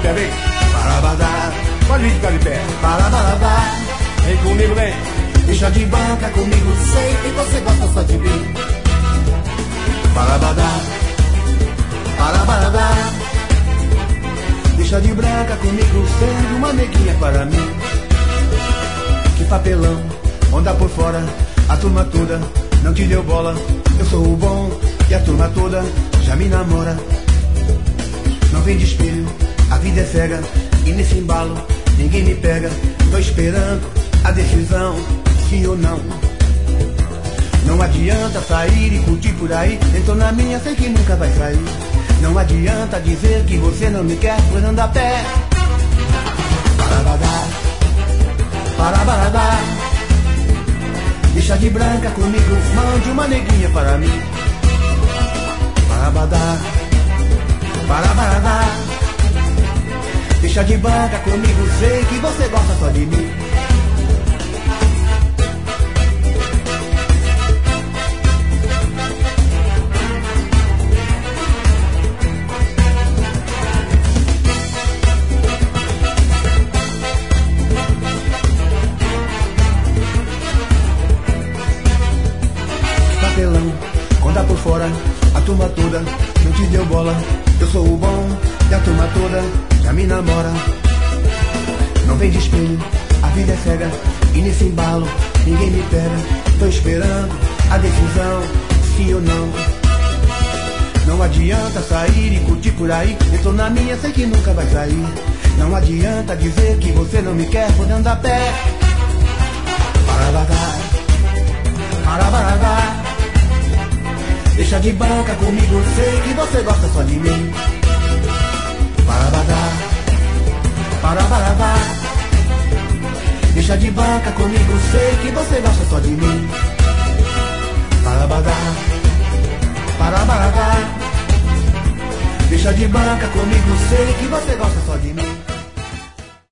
pé, vem. Parabadá, pode vir ficar de pé. Parabadá, vem comigo, vem. Deixa de banca comigo, sei que você gosta só de mim. Parabadá, parabadá. Deixa de branca comigo, sendo uma neguinha para mim. Que papelão, onda por fora, a turma toda não te deu bola. Eu sou o bom e a turma toda já me namora. Não vem de espelho, a vida é cega, e nesse embalo ninguém me pega. Tô esperando a decisão, sim ou não. Não adianta sair e curtir por aí, entrou na minha, sei que nunca vai sair. Não adianta dizer que você não me quer, pois anda a pé. Parabadá, parabadá. Deixa de branca comigo, mande uma neguinha para mim. Parabadá, parabadá. Deixa de banca comigo, sei que você gosta só de mim. Conta por fora, a turma toda não te deu bola. Eu sou o bom e a turma toda já me namora. Não vem de espelho, a vida é cega, e nesse embalo ninguém me pega. Tô esperando a decisão, sim ou não. Não adianta sair e curtir por aí, eu tô na minha, sei que nunca vai sair. Não adianta dizer que você não me quer, podendo a pé. Parabadá, parabadá. Deixa de banca comigo, sei que você gosta só de mim. Parabadá, parabadá. Deixa de banca comigo, sei que você gosta só de mim. Parabadá, parabadá. Deixa de banca comigo, sei que você gosta só de mim.